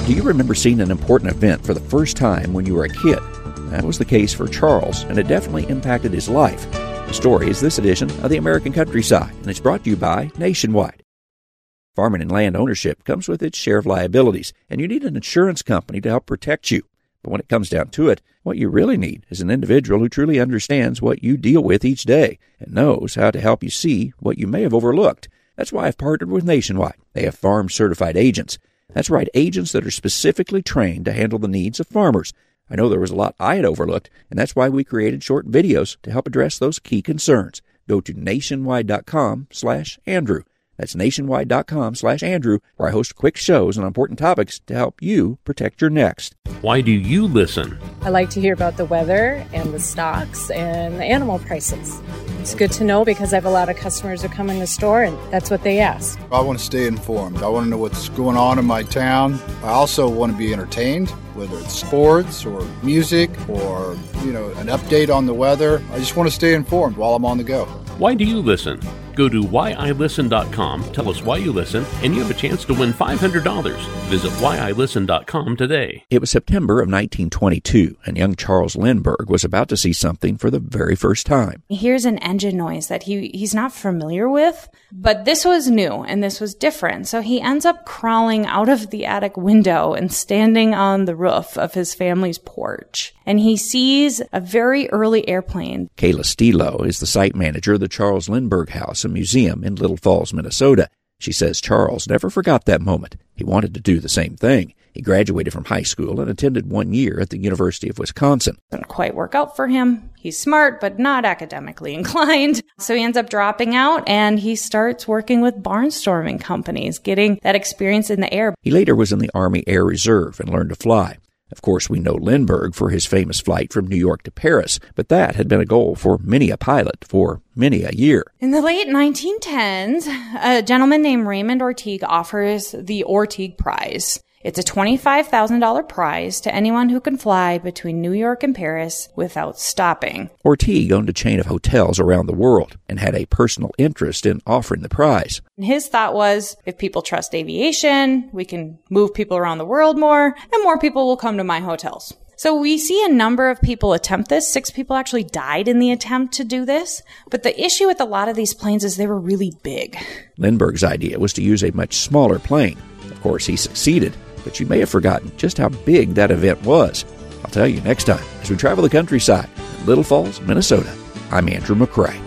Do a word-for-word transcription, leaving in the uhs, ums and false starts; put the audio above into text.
Do you remember seeing an important event for the first time when you were a kid? That was the case for Charles, and it definitely impacted his life. The story is this edition of the American Countryside, and it's brought to you by Nationwide. Farming and land ownership comes with its share of liabilities, and you need an insurance company to help protect you. But when it comes down to it, what you really need is an individual who truly understands what you deal with each day and knows how to help you see what you may have overlooked. That's why I've partnered with Nationwide. They have farm-certified agents. That's right, agents that are specifically trained to handle the needs of farmers. I know there was a lot I had overlooked, and that's why we created short videos to help address those key concerns. Go to nationwide.com slash Andrew. That's nationwide.com slash Andrew, where I host quick shows on important topics to help you protect your next. Why do you listen? I like to hear about the weather and the stocks and the animal prices. It's good to know because I have a lot of customers who come in the store and that's what they ask. I want to stay informed. I want to know what's going on in my town. I also want to be entertained, whether it's sports or music or, you know, an update on the weather. I just want to stay informed while I'm on the go. Why do you listen? Go to why I listen dot com, tell us why you listen, and you have a chance to win five hundred dollars. Visit why I listen dot com today. It was September of nineteen twenty-two, and young Charles Lindbergh was about to see something for the very first time. He hears an engine noise that he, he's not familiar with, but this was new and this was different. So he ends up crawling out of the attic window and standing on the roof of his family's porch. And he sees a very early airplane. Kayla Stilo is the site manager of the Charles Lindbergh House, a museum in Little Falls, Minnesota. She says Charles never forgot that moment. He wanted to do the same thing. He graduated from high school and attended one year at the University of Wisconsin. Didn't quite work out for him. He's smart, but not academically inclined. So he ends up dropping out and he starts working with barnstorming companies, getting that experience in the air. He later was in the Army Air Reserve and learned to fly. Of course, we know Lindbergh for his famous flight from New York to Paris, but that had been a goal for many a pilot for many a year. In the late nineteen tens, a gentleman named Raymond Ortigue offers the Ortigue Prize. It's a twenty-five thousand dollars prize to anyone who can fly between New York and Paris without stopping. Ortigue owned a chain of hotels around the world and had a personal interest in offering the prize. His thought was, if people trust aviation, we can move people around the world more, and more people will come to my hotels. So we see a number of people attempt this. Six people actually died in the attempt to do this. But the issue with a lot of these planes is they were really big. Lindbergh's idea was to use a much smaller plane. Of course, he succeeded. But you may have forgotten just how big that event was. I'll tell you next time as we travel the countryside in Little Falls, Minnesota. I'm Andrew McCrae.